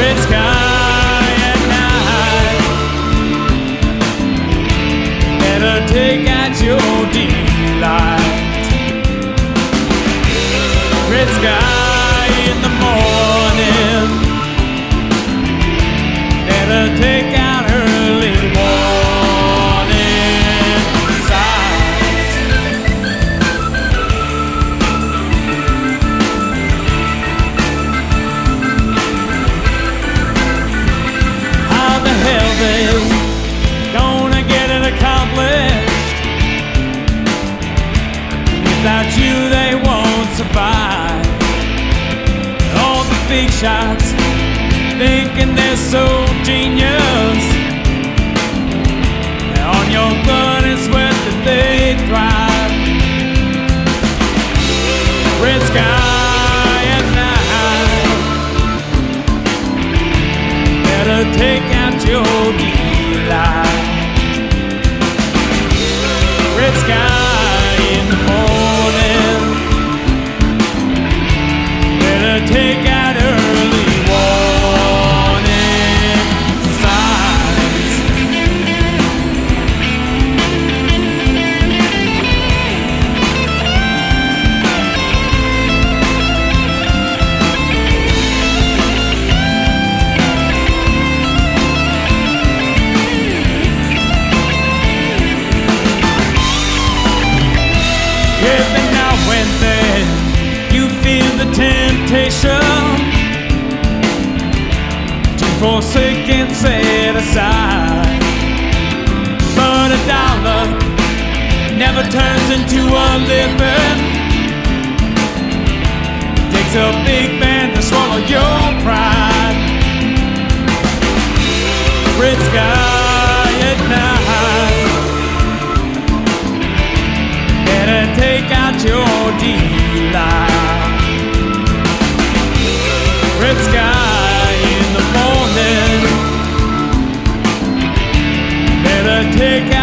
red sky at night. Better take out your delight. Red sky in the morning. Better take out early warning signs. How the hell they gonna get it accomplished? Without you they won't survive. All the big shots thinking they're so genius. On your blood and sweat that they thrive. Red sky at night. Better take out your delight. Red sky in the morning. Better take out early warning signs. Every now and then you feel the temptation to forsake and set aside. But a dollar never turns into a living. Takes a big man to swallow your pride. Red sky at night. Better take out your delight. Red sky in the morning. Better take out